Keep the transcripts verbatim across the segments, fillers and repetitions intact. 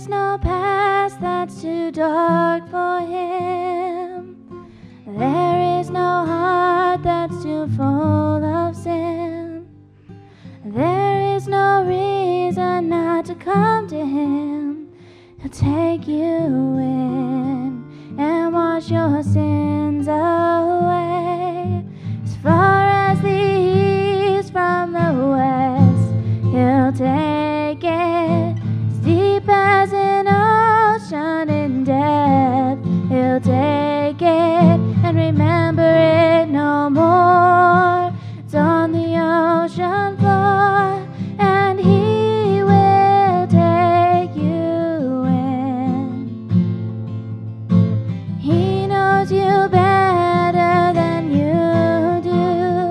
is no past that's too dark for him. There is no heart that's too full of sin. There is no reason not to come to him. He'll take you in and wash your sins away. As far as the east from the west, he'll take it. As deep as an ocean in depth, he'll take it and remember it no more. It's on the ocean floor, and he will take you in. He knows you better than you do,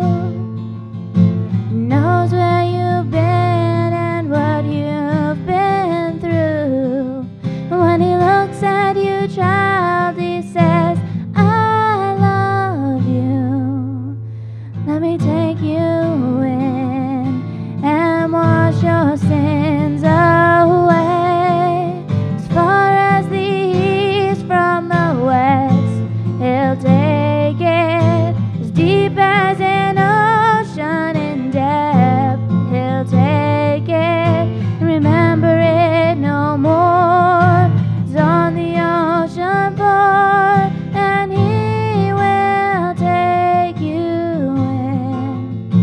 knows where you've been and what you've been through. When he looks at you, child, he says, I love you. Let me take you in and wash your sins away. As far as the east from the west, he'll take it. As deep as an ocean in depth, he'll take it and remember it no more. It's on the ocean floor, and he will take you in.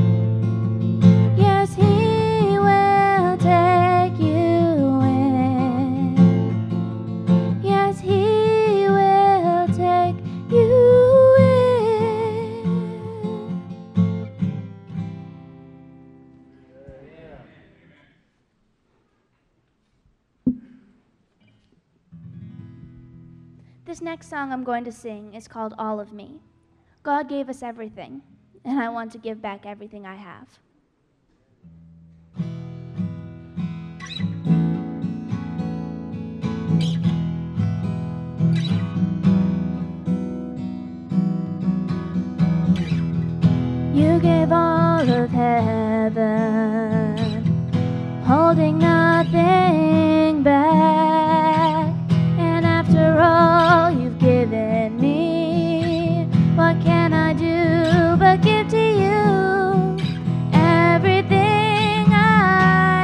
Yes, he will take you in. Yes, he will take you in. This next song I'm going to sing is called All of Me. God gave us everything, and I want to give back everything I have. You gave all of heaven, holding nothing back. And after all you've given me, what can I do but give to you everything I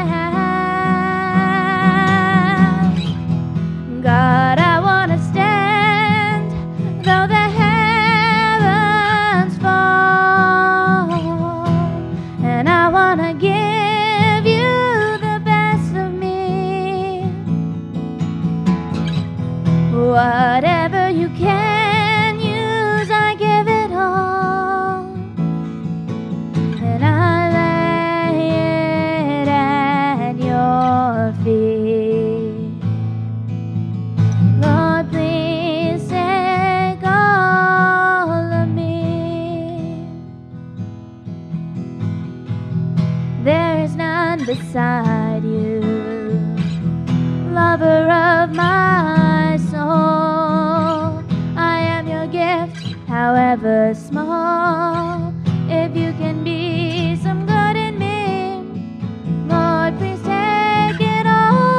have? God, I want to stand though the heavens fall, and I want to give you the best of me. Whatever you can use, I give it all, and I lay it at your feet. Lord, please take all of me. There is none beside you, lover of my soul. I am your gift, however small. If you can be some good in me, Lord, please take it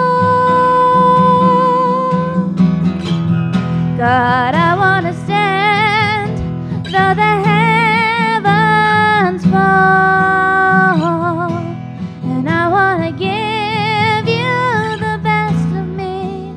all. God, I want to stand though the heavens fall, and I want to give you the best of me.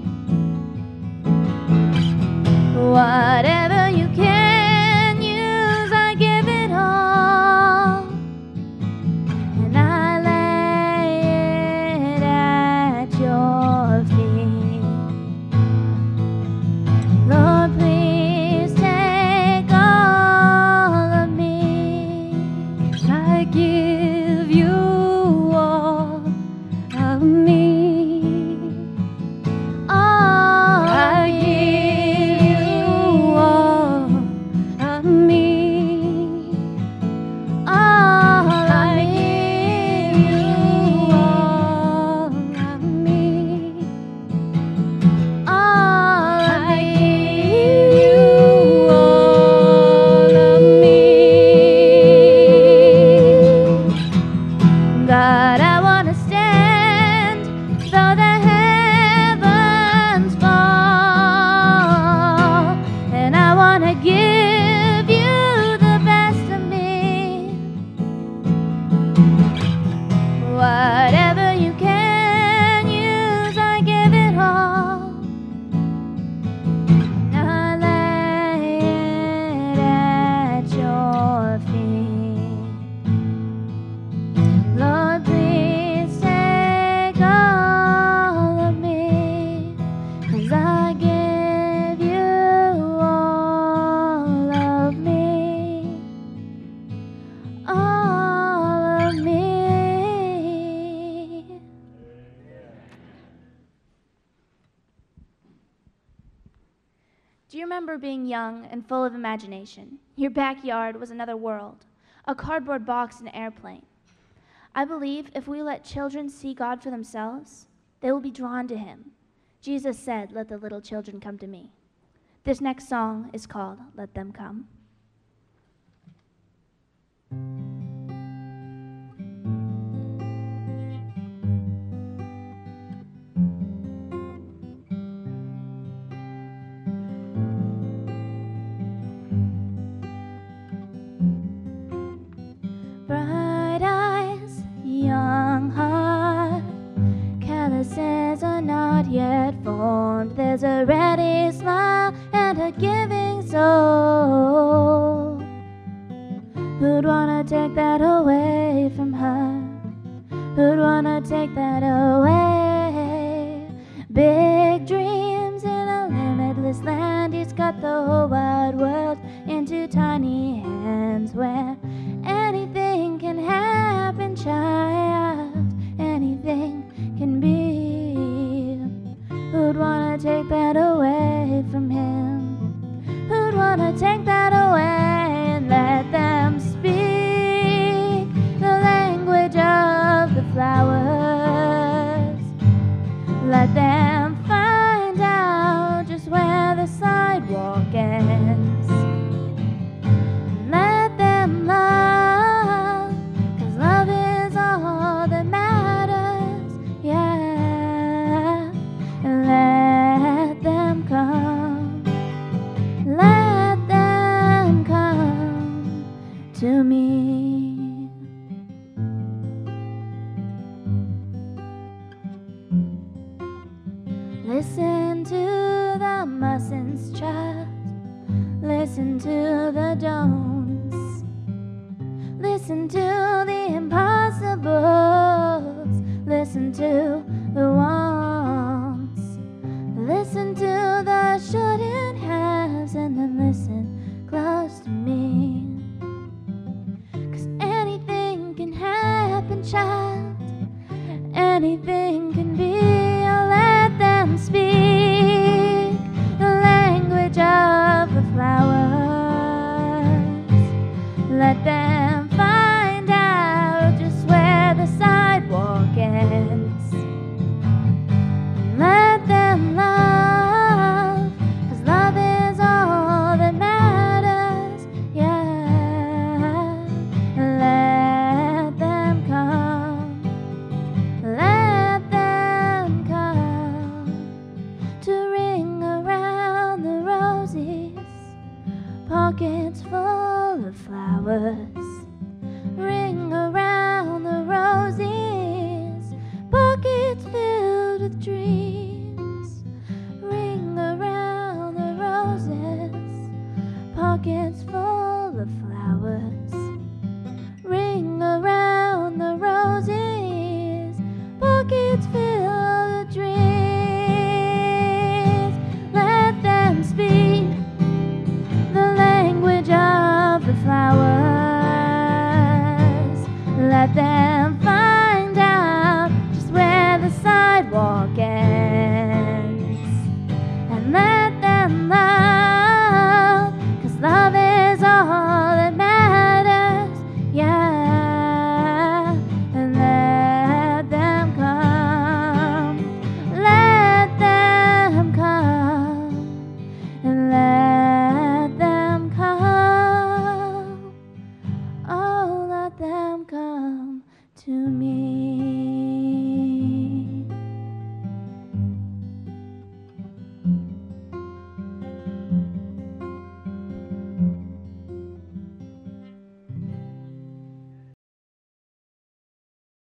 Whatever you can use, I give it all, and I lay it at your feet. Lord, 'cause I give you all of me, all of me. Do you remember being young and full of imagination? Your backyard was another world, a cardboard box, an airplane. I believe if we let children see God for themselves, they will be drawn to him. Jesus said, "Let the little children come to me." This next song is called "Let Them Come." Bright eyes, young heart, calluses are not yet formed. There's a ready smile and a giving soul. Who'd wanna take that away from her? Who'd wanna take that away? Big dreams in a limitless land. He's got the whole wide world into tiny hands where anything can happen, child. Anything can be. Who'd wanna take that away from him? Who'd wanna take that away and let them speak the language of the flowers? Let them find out just where the sidewalk ends. Let them love, 'cause love is all that matters, yeah. And let them come, let them come to me. Listen to the mustn'ts, child. Listen to the don'ts. Listen to the impossibles. Listen to the wants. Listen to the shouldn't haves, and then listen close to me. 'Cause anything can happen, child. Anything can be. I'll let them speak the language of the flowers. Let them find out just where the sidewalk ends. Let them love, 'cause love is all that matters, yeah. Let them come, let them come to ring around the roses, pockets full of flowers.